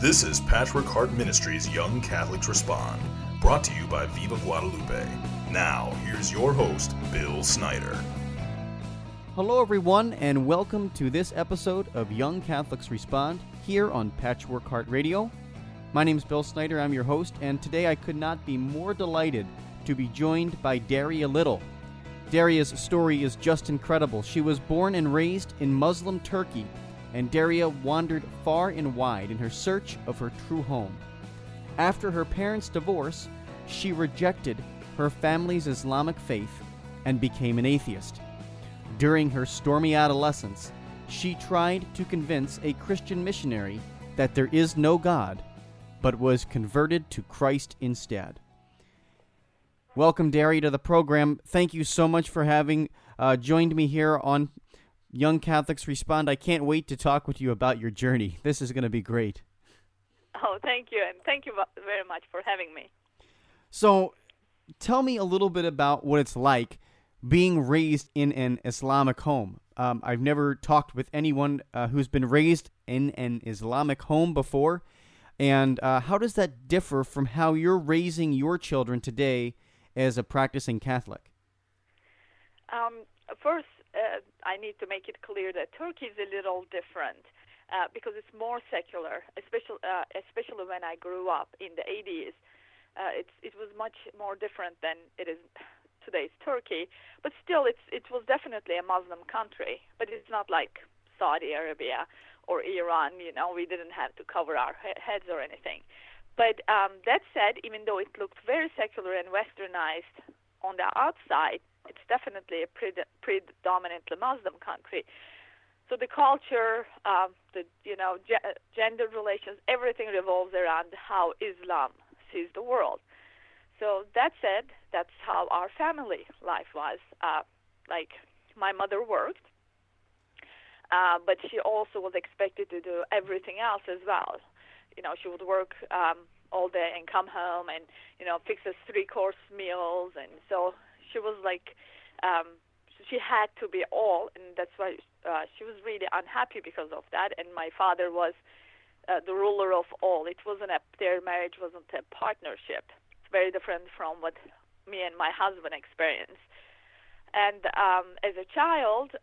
This is Patchwork Heart Ministries Young Catholics Respond, brought to you by Viva Guadalupe. Now, here's your host, Bill Snyder. Hello, everyone, and welcome to this episode of Young Catholics Respond here on Patchwork Heart Radio. My name is Bill Snyder. I'm your host, and today I could not be more delighted to be joined by Daria Little. Daria's story is just incredible. She was born and raised in Muslim Turkey, and Daria wandered far and wide in her search of her true home. After her parents' divorce, she rejected her family's Islamic faith and became an atheist. During her stormy adolescence, she tried to convince a Christian missionary that there is no God, but was converted to Christ instead. Welcome, Daria, to the program. Thank you so much for having joined me here on Young Catholics Respond. I can't wait to talk with you about your journey. This is going to be great. Oh, thank you, and thank you very much for having me. So, tell me a little bit about what it's like being raised in an Islamic home. I've never talked with anyone who's been raised in an Islamic home before, and how does that differ from how you're raising your children today as a practicing Catholic? First, I need to make it clear that Turkey is a little different because it's more secular, especially when I grew up in the 80s. It was much more different than it is today's Turkey, but still it was definitely a Muslim country, but it's not like Saudi Arabia or Iran. We didn't have to cover our heads or anything. But that said, even though it looked very secular and westernized on the outside, it's definitely a predominantly Muslim country. So the culture, gender relations, everything revolves around how Islam sees the world. So that said, that's how our family life was. Like my mother worked, but she also was expected to do everything else as well. She would work all day and come home and, fix us 3-course meals. And so she was like, she had to be all, and that's why she was really unhappy because of that. And my father was the ruler of all. Their marriage wasn't a partnership. It's very different from what me and my husband experienced. And as a child,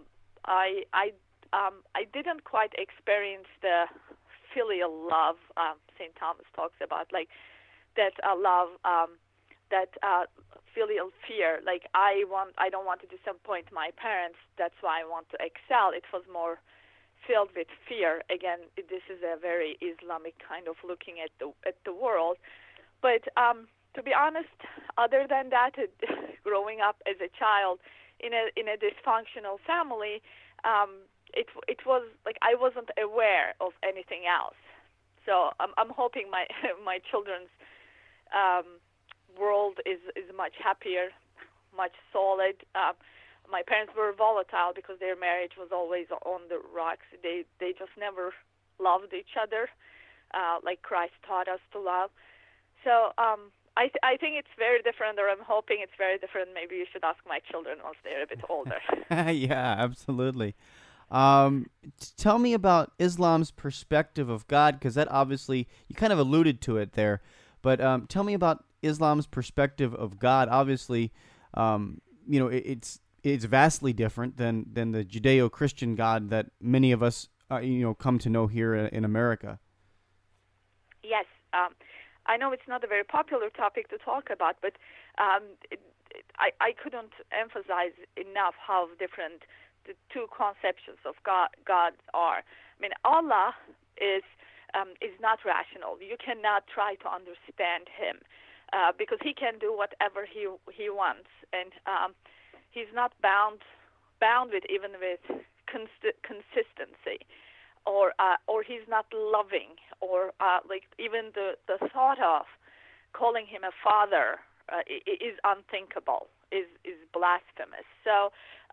I didn't quite experience the filial love St. Thomas talks about, like that love, that filial fear. Like I don't want to disappoint my parents. That's why I want to excel. It was more filled with fear. Again, this is a very Islamic kind of looking at the world. But to be honest, other than that, growing up as a child in a dysfunctional family, it was like I wasn't aware of anything else. So I'm hoping my my children's world is much happier, much solid. My parents were volatile because their marriage was always on the rocks. They just never loved each other like Christ taught us to love. So I think it's very different, or I'm hoping it's very different. Maybe you should ask my children once they're a bit older. Yeah, absolutely. Tell me about Islam's perspective of God, because that obviously, you kind of alluded to it there, but tell me about Islam's perspective of God. Obviously, it's vastly different than the Judeo-Christian God that many of us, come to know here in America. Yes, I know it's not a very popular topic to talk about, but I couldn't emphasize enough how different the two conceptions of God are. I mean, Allah is not rational. You cannot try to understand him because he can do whatever he wants, and he's not bound with even with consistency, or he's not loving, or like even the thought of calling him a father is unthinkable, is blasphemous. So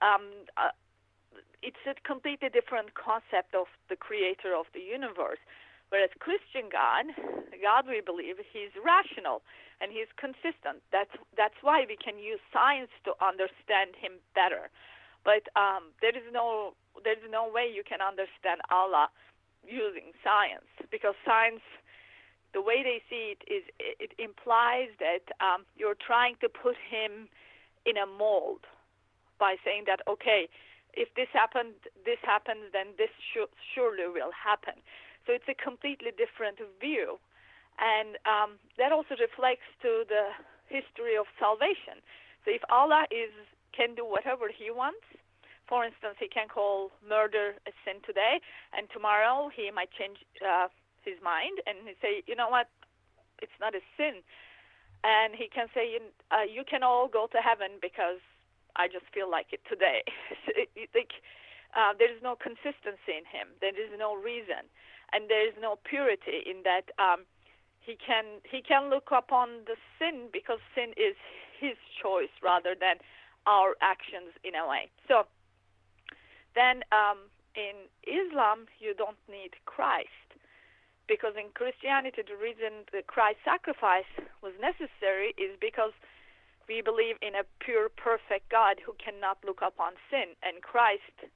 it's a completely different concept of the creator of the universe. Whereas Christian God we believe, he's rational and he's consistent. That's why we can use science to understand him better. But there is no way you can understand Allah using science, because science, the way they see it is it implies that you're trying to put him in a mold by saying that, okay, if this happens, then this surely will happen. So it's a completely different view. And that also reflects to the history of salvation. So if Allah can do whatever he wants, for instance, he can call murder a sin today, and tomorrow he might change his mind and say, you know what, it's not a sin. And he can say, you can all go to heaven because I just feel like it today. There is no consistency in him. There is no reason. And there is no purity in that he can look upon the sin because sin is his choice rather than our actions in a way. So then in Islam, you don't need Christ, because in Christianity, the reason the Christ sacrifice was necessary is because we believe in a pure, perfect God who cannot look upon sin, and Christ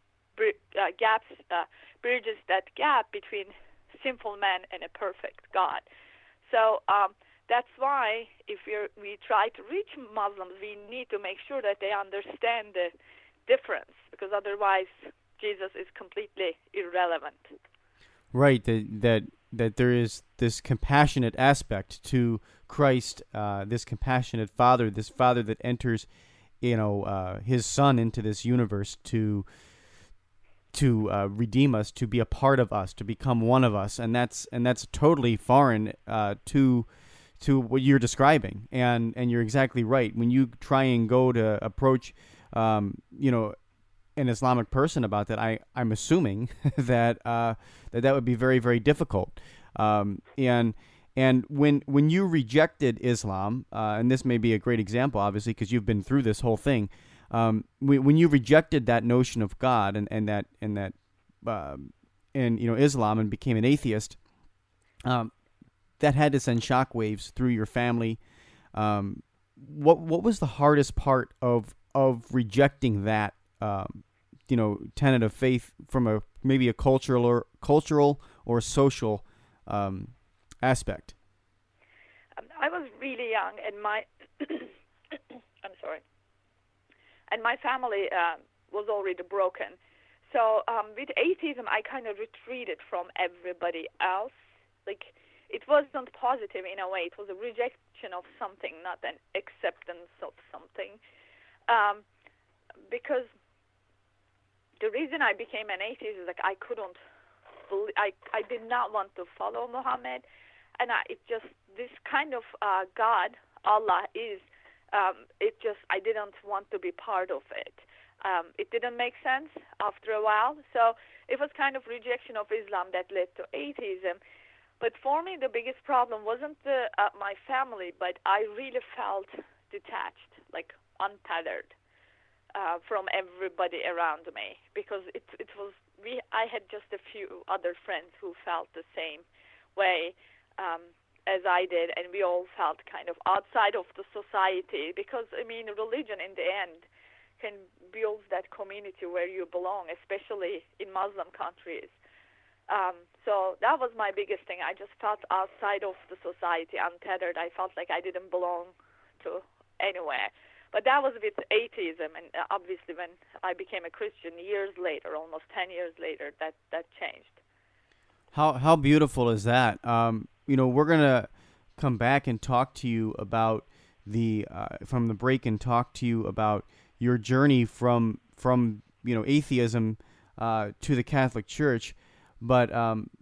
bridges that gap between sinful man and a perfect God. So that's why if we try to reach Muslims, we need to make sure that they understand the difference, because otherwise Jesus is completely irrelevant. Right, that there is this compassionate aspect to Christ, this compassionate Father, this Father that enters, His Son into this universe to redeem us, to be a part of us, to become one of us, and that's totally foreign to what you're describing, and you're exactly right. When you try and go to approach, an Islamic person about that, I'm assuming that that would be very, very difficult. And when you rejected Islam, and this may be a great example, obviously, because you've been through this whole thing. When you rejected that notion of God and Islam and became an atheist, that had to send shockwaves through your family. What was the hardest part of rejecting that tenet of faith from maybe a cultural or social aspect? I was really young, and my I'm sorry. And my family was already broken. So with atheism, I kind of retreated from everybody else. Like, it wasn't positive in a way. It was a rejection of something, not an acceptance of something. Because the reason I became an atheist is like I couldn't believe, I did not want to follow Muhammad. And it just, this kind of God, Allah is, I didn't want to be part of it. It didn't make sense after a while. So it was kind of rejection of Islam that led to atheism. But for me, the biggest problem wasn't my family, but I really felt detached, like untethered from everybody around me, because I had just a few other friends who felt the same way as I did, and we all felt kind of outside of the society, because, religion in the end can build that community where you belong, especially in Muslim countries. So that was my biggest thing. I just felt outside of the society, untethered. I felt like I didn't belong to anywhere. But that was with atheism, and obviously when I became a Christian years later, almost 10 years later, that changed. How beautiful is that? We're gonna come back and talk to you about from the break and talk to you about your journey from atheism to the Catholic Church. But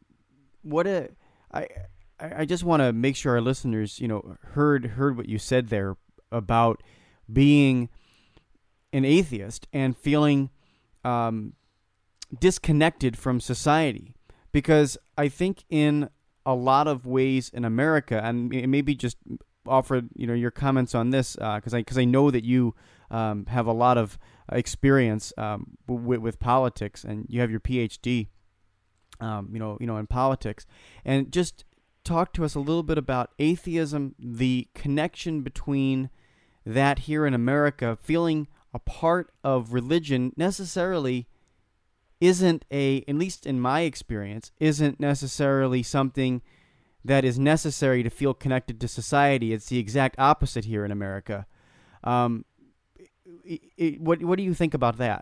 I just want to make sure our listeners heard what you said there about being an atheist and feeling disconnected from society. Because I think in a lot of ways in America, and maybe just offer your comments on this, because I know that you have a lot of experience with politics, and you have your PhD, in politics, and just talk to us a little bit about atheism, the connection between that here in America, feeling a part of religion necessarily isn't at least in my experience, isn't necessarily something that is necessary to feel connected to society. It's the exact opposite here in America. What do you think about that?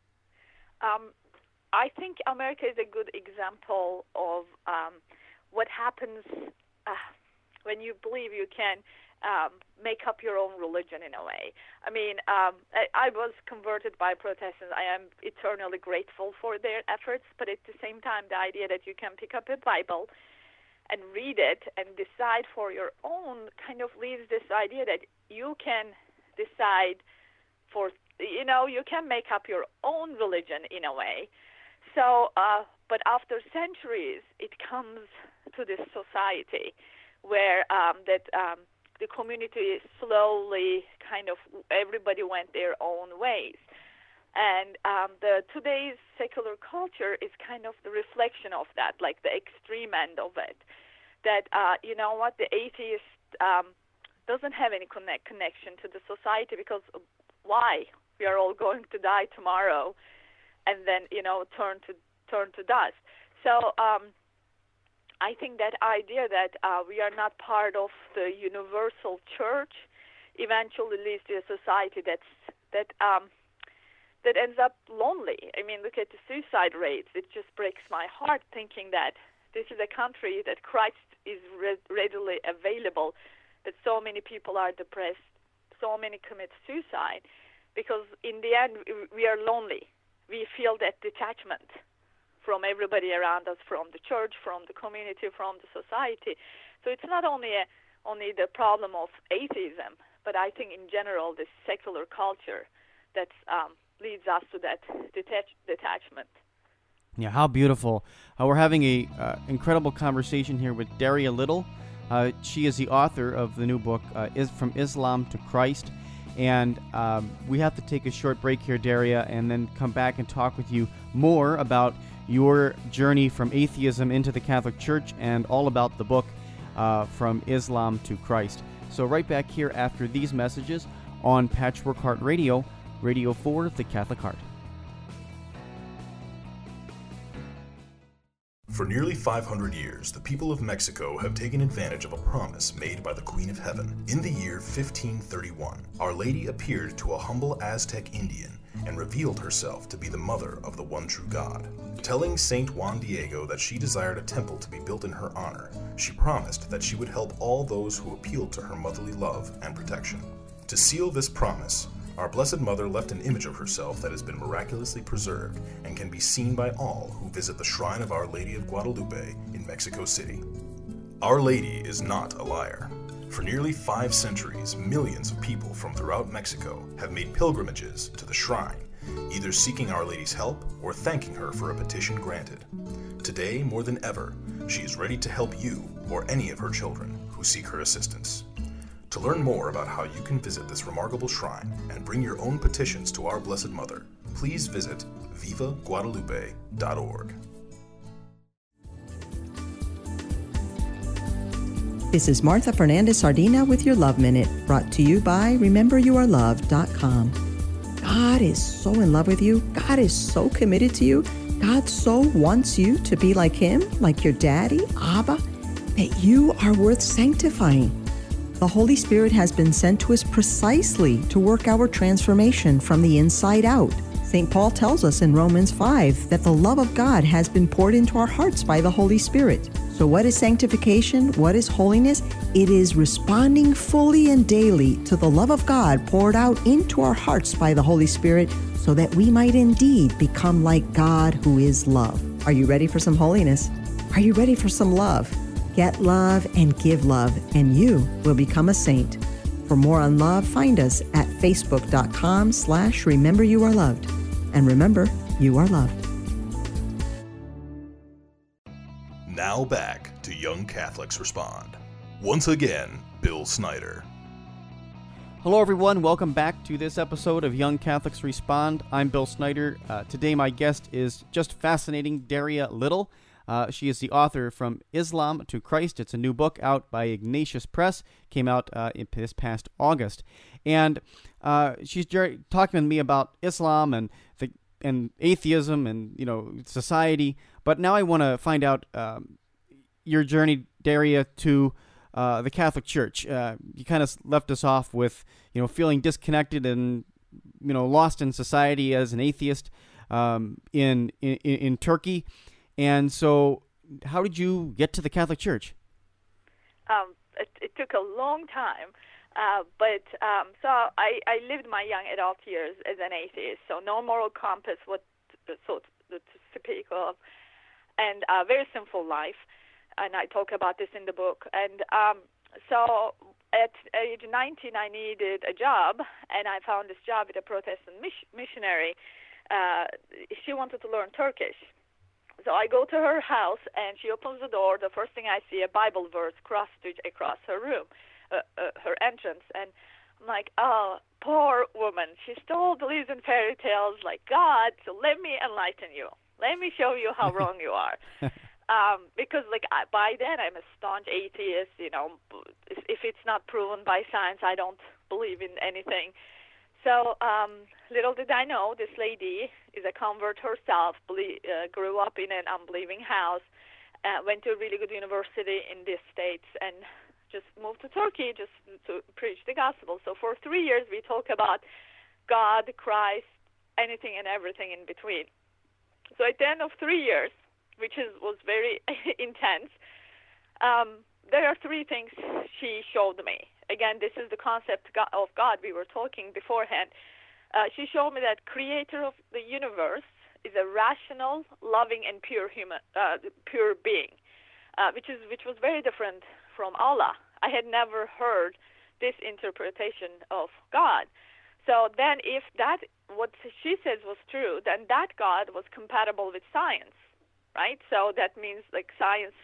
I think America is a good example of what happens when you believe you can make up your own religion in a way. I mean, I was converted by Protestants. I am eternally grateful for their efforts, but at the same time, the idea that you can pick up a Bible and read it and decide for your own kind of leaves this idea that you can decide for, you can make up your own religion in a way. So, but after centuries, it comes to this society where the community slowly kind of, everybody went their own ways. And today's secular culture is kind of the reflection of that, like the extreme end of it. That, the atheist doesn't have any connection to the society, because why? We are all going to die tomorrow and then, turn to dust. So I think that idea that we are not part of the universal church eventually leads to a society that ends up lonely. I mean, look at the suicide rates. It just breaks my heart thinking that this is a country that Christ is readily available, that so many people are depressed, so many commit suicide, because in the end we are lonely. We feel that detachment from everybody around us, from the church, from the community, from the society. So it's not only the problem of atheism, but I think in general this secular culture that leads us to that detachment. Yeah, how beautiful. We're having a incredible conversation here with Daria Little. She is the author of the new book, From Islam to Christ. And we have to take a short break here, Daria, and then come back and talk with you more about your journey from atheism into the Catholic Church and all about the book, From Islam to Christ. So right back here after these messages on Patchwork Heart Radio, Radio for the Catholic Heart. For nearly 500 years, the people of Mexico have taken advantage of a promise made by the Queen of Heaven. In the year 1531, Our Lady appeared to a humble Aztec Indian and revealed herself to be the mother of the one true God. Telling Saint Juan Diego that she desired a temple to be built in her honor, she promised that she would help all those who appealed to her motherly love and protection. To seal this promise, our Blessed Mother left an image of herself that has been miraculously preserved and can be seen by all who visit the shrine of Our Lady of Guadalupe in Mexico City. Our Lady is not a liar. For nearly 5 centuries, millions of people from throughout Mexico have made pilgrimages to the shrine, either seeking Our Lady's help or thanking her for a petition granted. Today, more than ever, she is ready to help you or any of her children who seek her assistance. To learn more about how you can visit this remarkable shrine and bring your own petitions to our Blessed Mother, please visit vivaguadalupe.org. This is Martha Fernandez Sardina with your Love Minute, brought to you by RememberYouAreLoved.com. God is so in love with you. God is so committed to you. God so wants you to be like Him, like your daddy, Abba, that you are worth sanctifying. The Holy Spirit has been sent to us precisely to work our transformation from the inside out. St. Paul tells us in Romans 5 that the love of God has been poured into our hearts by the Holy Spirit. So what is sanctification? What is holiness? It is responding fully and daily to the love of God poured out into our hearts by the Holy Spirit so that we might indeed become like God who is love. Are you ready for some holiness? Are you ready for some love? Get love and give love, and you will become a saint. For more on love, find us at facebook.com/RememberYouAreLoved. And remember, you are loved. Now back to Young Catholics Respond. Once again, Bill Snyder. Hello, everyone. Welcome back to this episode of Young Catholics Respond. I'm Bill Snyder. Today, my guest is just fascinating, Daria Little. She is the author From Islam to Christ. It's a new book out by Ignatius Press. Came out this past August. And she's talking with me about Islam and and atheism and society. But now I want to find out your journey, Daria, to the Catholic Church. You kind of left us off with feeling disconnected and lost in society as an atheist in Turkey. And so, how did you get to the Catholic Church? It took a long time. So I lived my young adult years as an atheist, so no moral compass, so to speak of, and a very simple life, and I talk about this in the book. And so at age 19, I needed a job, and I found this job with a Protestant missionary. She wanted to learn Turkish. So I go to her house, and she opens the door. The first thing I see, a Bible verse cross-stitched across her room. Her entrance, and I'm like, oh, poor woman. She still believes in fairy tales like God, so let me enlighten you. Let me show you how wrong you are. Because by then I'm a staunch atheist. If it's not proven by science, I don't believe in anything. So little did I know, this lady is a convert herself, grew up in an unbelieving house, went to a really good university in the States, and just moved to Turkey just to preach the gospel. So for 3 years we talk about God, Christ, anything and everything in between. So at the end of 3 years, which was very intense, there are three things she showed me. Again, this is the concept of God we were talking beforehand. She showed me that creator of the universe is a rational, loving, and pure being, which was very different from Allah. I had never heard this interpretation of God. So then if what she says was true, then that God was compatible with science, right? So that means science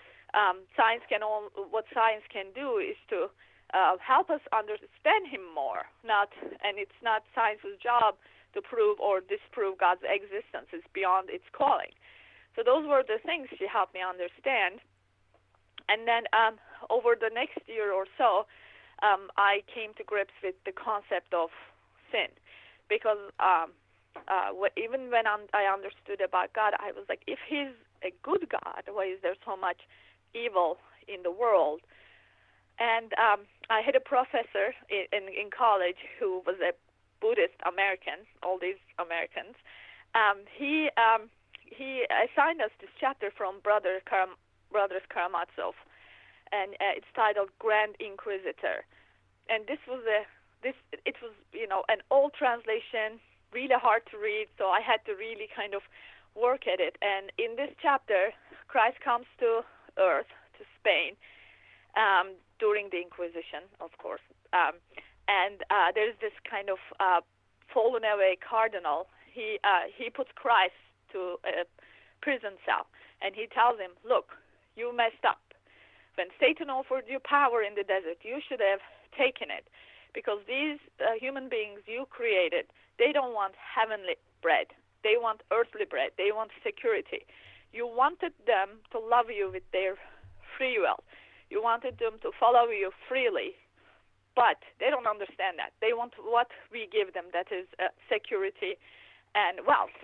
what science can do is to help us understand him more. And it's not science's job to prove or disprove God's existence. It's beyond its calling. So those were the things she helped me understand. And then over the next year or so, I came to grips with the concept of sin, because even when I understood about God, I was like, if he's a good God, why is there so much evil in the world? And I had a professor in college who was a Buddhist American, all these Americans. He assigned us this chapter from Brothers Karamazov, and it's titled Grand Inquisitor. And it was an old translation, really hard to read, so I had to really kind of work at it. And in this chapter, Christ comes to Earth, to Spain, during the Inquisition, of course. And there's this kind of fallen away cardinal. He puts Christ to a prison cell, and he tells him, look, you messed up. When Satan offered you power in the desert, you should have taken it, because these human beings you created, they don't want heavenly bread. They want earthly bread. They want security. You wanted them to love you with their free will. You wanted them to follow you freely, but they don't understand that. They want what we give them, that is security and wealth.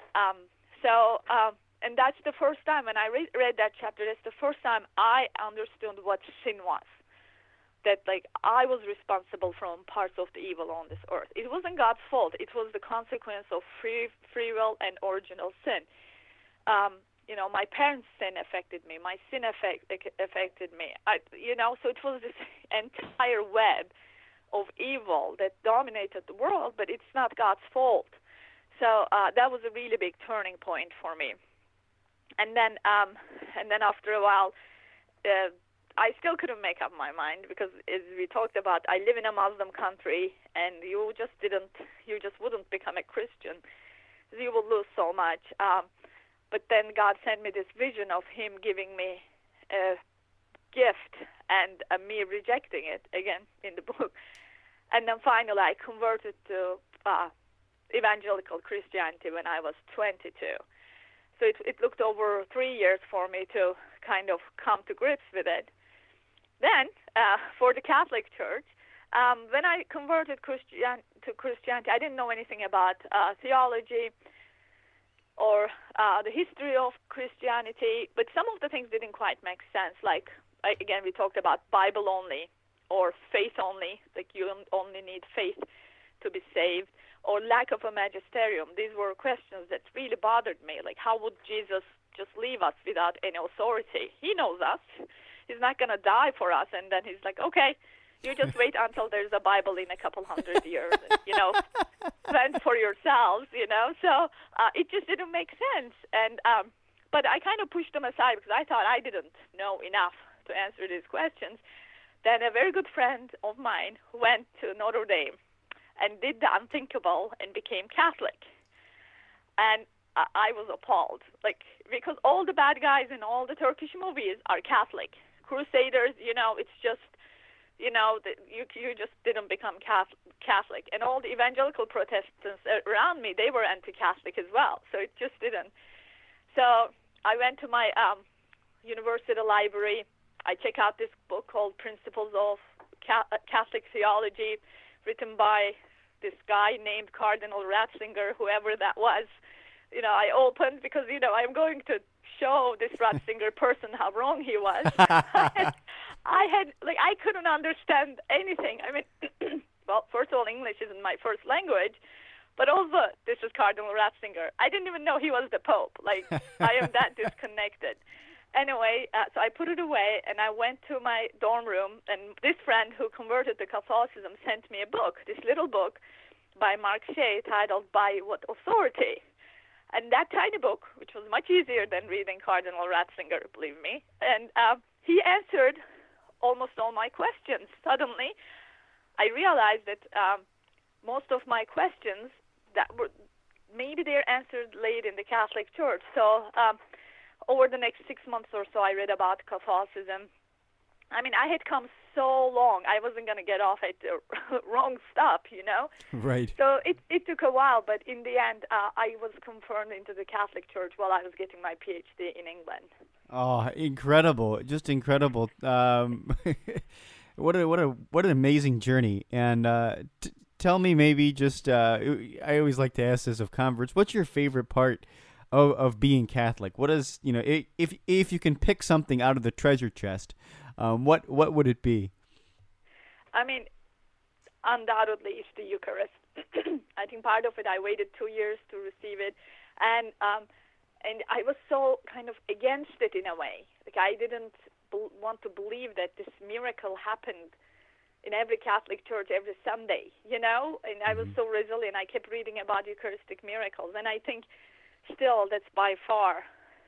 And that's the first time when I read that chapter, that's the first time I understood what sin was. That I was responsible from parts of the evil on this earth. It wasn't God's fault. It was the consequence of free will and original sin. My parents' sin affected me. My sin affected me. So it was this entire web of evil that dominated the world, but it's not God's fault. So that was a really big turning point for me. And then after a while, I still couldn't make up my mind, because as we talked about, I live in a Muslim country, and you just wouldn't become a Christian. You will lose so much. But then God sent me this vision of him giving me a gift and me rejecting it, again, in the book. And then finally I converted to evangelical Christianity when I was 22. So it looked over 3 years for me to kind of come to grips with it. Then, for the Catholic Church, when I converted to Christianity, I didn't know anything about theology. or the history of Christianity, but some of the things didn't quite make sense. Like, again, we talked about Bible only or faith only, like you only need faith to be saved, or lack of a magisterium. These were questions that really bothered me. Like, how would Jesus just leave us without any authority? He knows us. He's not going to die for us, and then he's like, okay, you just wait until there's a Bible in a couple hundred years, and, fend for yourselves, So it just didn't make sense. And but I kind of pushed them aside because I thought I didn't know enough to answer these questions. Then a very good friend of mine went to Notre Dame and did the unthinkable and became Catholic. And I was appalled, because all the bad guys in all the Turkish movies are Catholic. Crusaders, it's just, you just didn't become Catholic. And all the evangelical Protestants around me, they were anti-Catholic as well. So it just didn't. So I went to my university library. I checked out this book called Principles of Catholic Theology, written by this guy named Cardinal Ratzinger, whoever that was. I opened because, I'm going to show this Ratzinger person how wrong he was. I couldn't understand anything. I mean, well, first of all, English isn't my first language, but also this is Cardinal Ratzinger. I didn't even know he was the Pope. I am that disconnected. Anyway, so I put it away, and I went to my dorm room, and this friend who converted to Catholicism sent me a book, this little book by Mark Shea titled By What Authority? And that tiny book, which was much easier than reading Cardinal Ratzinger, believe me, and he answered almost all my questions. Suddenly, I realized that most of my questions that were maybe they're answered late in the Catholic Church. So over the next 6 months or so, I read about Catholicism. I mean, I had come so long. I wasn't going to get off at the wrong stop, Right. So it took a while, but in the end, I was confirmed into the Catholic Church while I was getting my PhD in England. Oh, incredible! Just incredible. What an amazing journey. And tell me, maybe just I always like to ask this of converts. What's your favorite part of being Catholic? What is if you can pick something out of the treasure chest, what would it be? I mean, undoubtedly, it's the Eucharist. I think part of it, I waited 2 years to receive it, and I was so kind of against it in a way. I didn't want to believe that this miracle happened in every Catholic church every Sunday, And I was so resilient. I kept reading about Eucharistic miracles, and I think still that's by far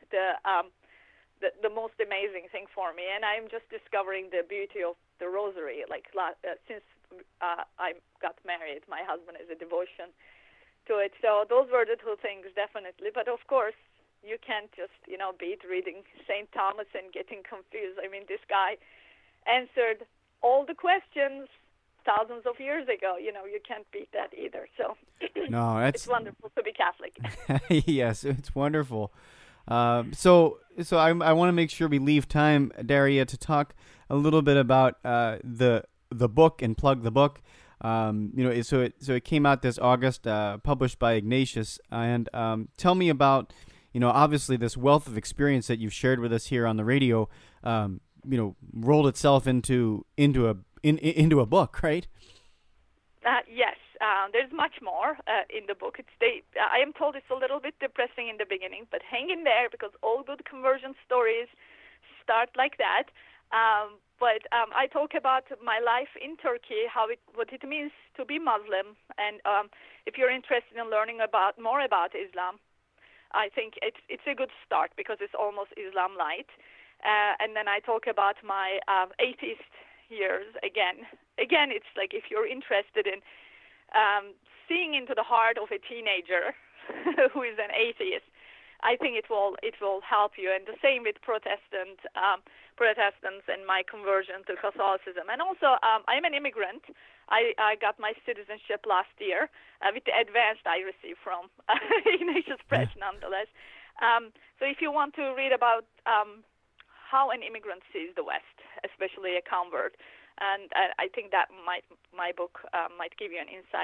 the most amazing thing for me. And I'm just discovering the beauty of the Rosary. Since I got married, my husband has a devotion to it. So those were the two things, definitely. But of course, you can't just, beat reading St. Thomas and getting confused. I mean, this guy answered all the questions thousands of years ago. You can't beat that either. So no, it's wonderful to be Catholic. Yes, it's wonderful. So I want to make sure we leave time, Daria, to talk a little bit about the book and plug the book. So it came out this August, published by Ignatius. And tell me about, obviously this wealth of experience that you've shared with us here on the radio, rolled itself into a book, right? Yes. There's much more in the book. I am told it's a little bit depressing in the beginning, but hang in there because all good conversion stories start like that. But I talk about my life in Turkey, what it means to be Muslim, and if you're interested in learning more about Islam, I think it's a good start because it's almost Islam light. And then I talk about my atheist years again. Again, it's like if you're interested in seeing into the heart of a teenager who is an atheist, I think it will help you. And the same with Protestants and my conversion to Catholicism. And also, I'm an immigrant. I got my citizenship last year with the advance I received from Ignatius Press, nonetheless. So if you want to read about how an immigrant sees the West, especially a convert, and I think that my book might give you an insight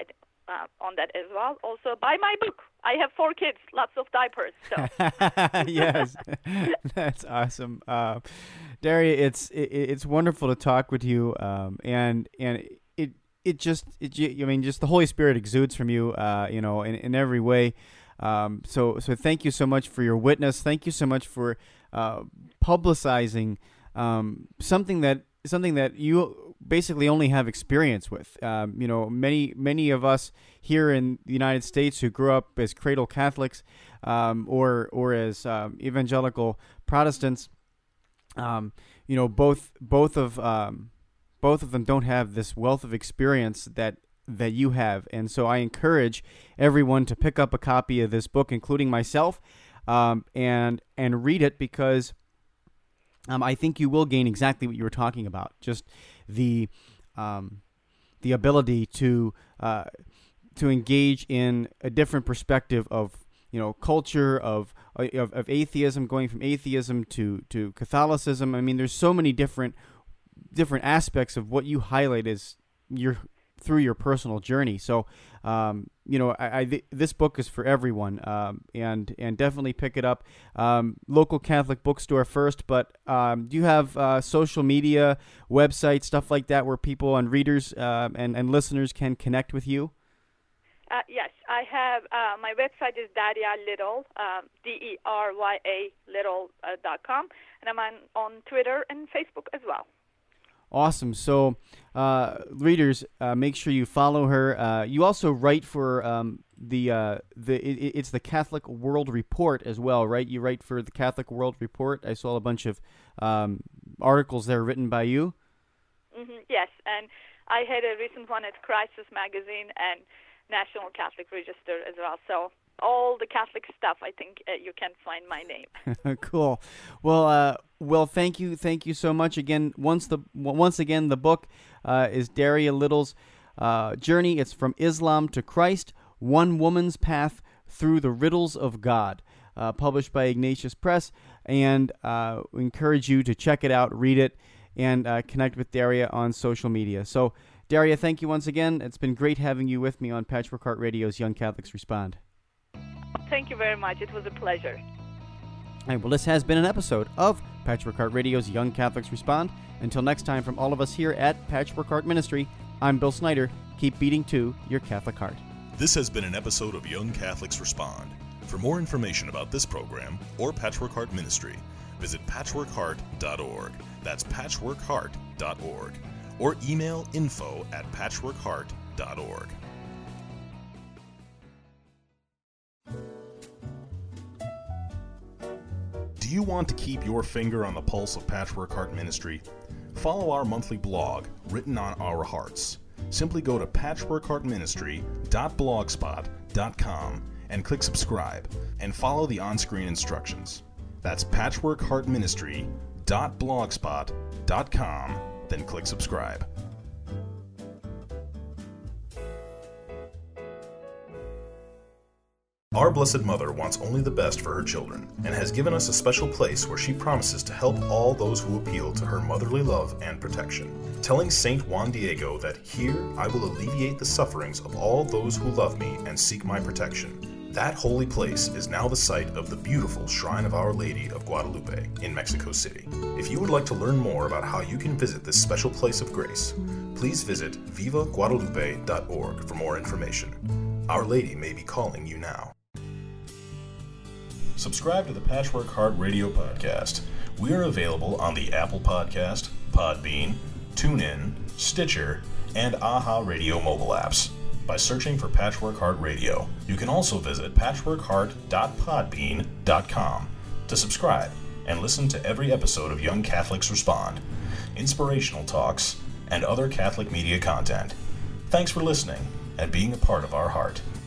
on that as well. Also, buy my book. I have 4 kids, lots of diapers. So. Yes, that's awesome, Daria. It's wonderful to talk with you, and just the Holy Spirit exudes from you, in every way. So thank you so much for your witness. Thank you so much for publicizing something that you basically only have experience with. Many of us here in the United States who grew up as cradle Catholics or as evangelical Protestants, both of them don't have this wealth of experience that you have. And so I encourage everyone to pick up a copy of this book, including myself, and read it, because I think you will gain exactly what you were talking about, just the ability to engage in a different perspective of culture, of atheism, going from atheism to Catholicism. I mean, there's so many different aspects of what you highlight as through your personal journey. So, this book is for everyone, and definitely pick it up. Local Catholic bookstore first, but do you have social media, websites, stuff like that, where people and readers and listeners can connect with you? Yes, I have. My website is Daria Little, DERYA Little.com, and I'm on Twitter and Facebook as well. Awesome. So, readers, make sure you follow her. You also write for it's the Catholic World Report as well, right? You write for the Catholic World Report. I saw a bunch of articles there written by you. Mm-hmm, yes, and I had a recent one at Crisis Magazine and National Catholic Register as well. So all the Catholic stuff, I think you can find my name. Cool. Well, thank you so much again. Once again, the book is Daria Little's Journey. It's From Islam to Christ: One Woman's Path Through the Riddles of God, published by Ignatius Press. And we encourage you to check it out, read it, and connect with Daria on social media. So, Daria, thank you once again. It's been great having you with me on Patchwork Heart Radio's Young Catholics Respond. Thank you very much. It was a pleasure. All right, well, this has been an episode of Patchwork Heart Radio's Young Catholics Respond. Until next time, from all of us here at Patchwork Heart Ministry, I'm Bill Snyder. Keep beating to your Catholic heart. This has been an episode of Young Catholics Respond. For more information about this program or Patchwork Heart Ministry, visit patchworkheart.org. That's patchworkheart.org. Or email info@patchworkheart.org. Do you want to keep your finger on the pulse of Patchwork Heart Ministry? Follow our monthly blog, Written on Our Hearts. Simply go to patchworkheartministry.blogspot.com and click subscribe, and follow the on-screen instructions. That's patchworkheartministry.blogspot.com, then click subscribe. Our Blessed Mother wants only the best for her children, and has given us a special place where she promises to help all those who appeal to her motherly love and protection. Telling Saint Juan Diego that, "Here I will alleviate the sufferings of all those who love me and seek my protection." That holy place is now the site of the beautiful Shrine of Our Lady of Guadalupe in Mexico City. If you would like to learn more about how you can visit this special place of grace, please visit vivaguadalupe.org for more information. Our Lady may be calling you now. Subscribe to the Patchwork Heart Radio podcast. We are available on the Apple Podcast, Podbean, TuneIn, Stitcher, and AHA Radio mobile apps by searching for Patchwork Heart Radio. You can also visit patchworkheart.podbean.com to subscribe and listen to every episode of Young Catholics Respond, inspirational talks, and other Catholic media content. Thanks for listening and being a part of our heart.